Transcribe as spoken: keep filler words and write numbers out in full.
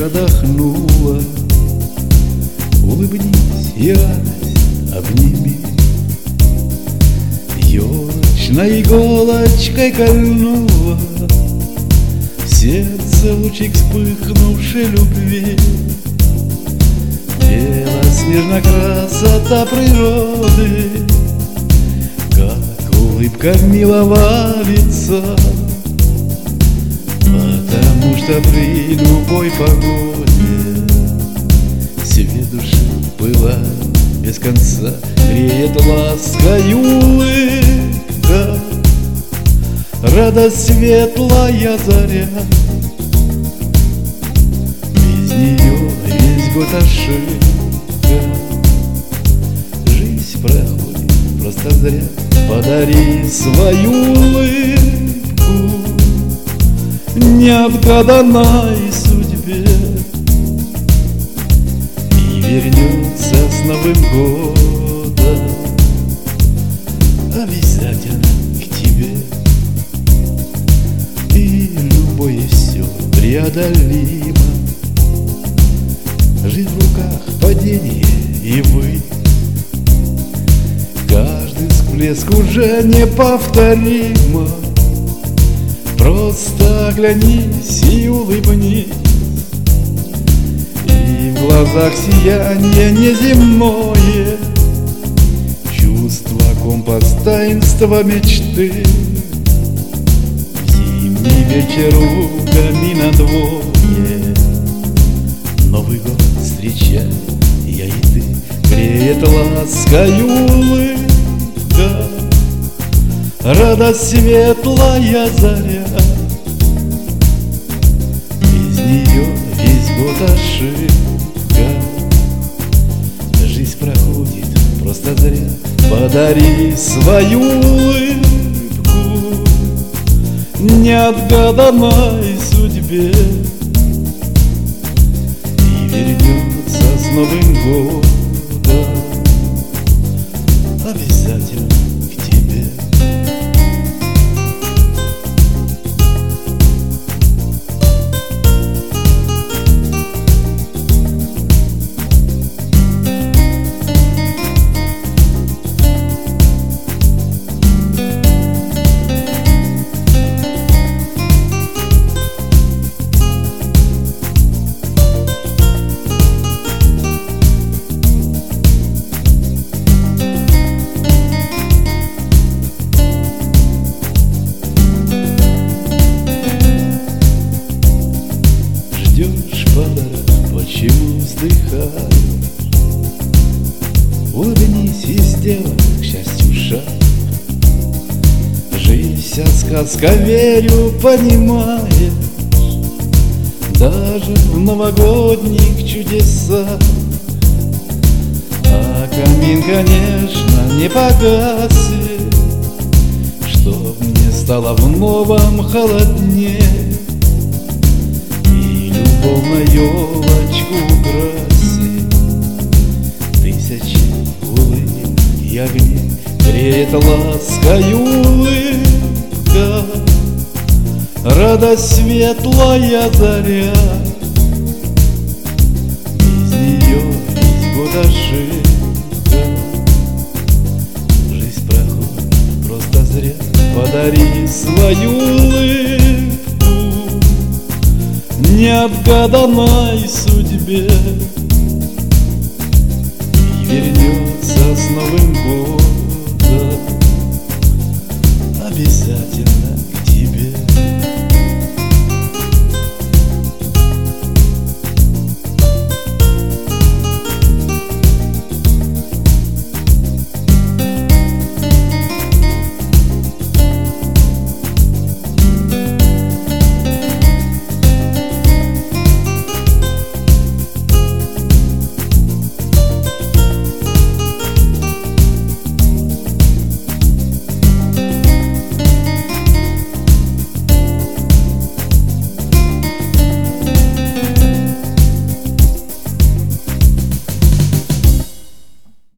отдохнула. Улыбнись и радость обними. Елочной иголочкой кольнула в сердце лучик вспыхнувшей любви. Белоснежна красота природы, как улыбка милого лица. Потому что при любой погоде свет души пылает без конца, греет лаской улыбка, радость светлая заря. Без нее весь год ошибка, жизнь проходит просто зря. Подари свою улыбку неотгаданной судьбе, и вернется с Новым годом обязательно к тебе. И любое все преодолимо, жизнь в руках, падение и вы. Каждый всплеск уже неповторимо. Просто оглянись и улыбнись, и в глазах сияние неземное, чувство компас таинства мечты. Зимний вечер луками надвое, Новый год встречай я и ты, греет лаской улыбка, радость светлая заря. Без нее весь год ошибка, жизнь проходит просто зря. Подари свою улыбку неотгаданной судьбе, и вернется с Новым годом обязательно к тебе. Ждешь подарок, почему вздыхаешь? Улыбнись и сделай к счастью шаг. Жизнь вся сказка, верю, понимаешь. Даже в новогодних чудесах. А камин, конечно, не погасит, чтоб мне стало в новом холоднее. Любовь на елочку украсит тысячи улыбок и огней, греет лаской улыбка, радость светлая заря. Без нее весь год ошибка, жизнь проходит просто зря. Подари свою улыбку неотгаданной судьбе, и вернется с Новым годом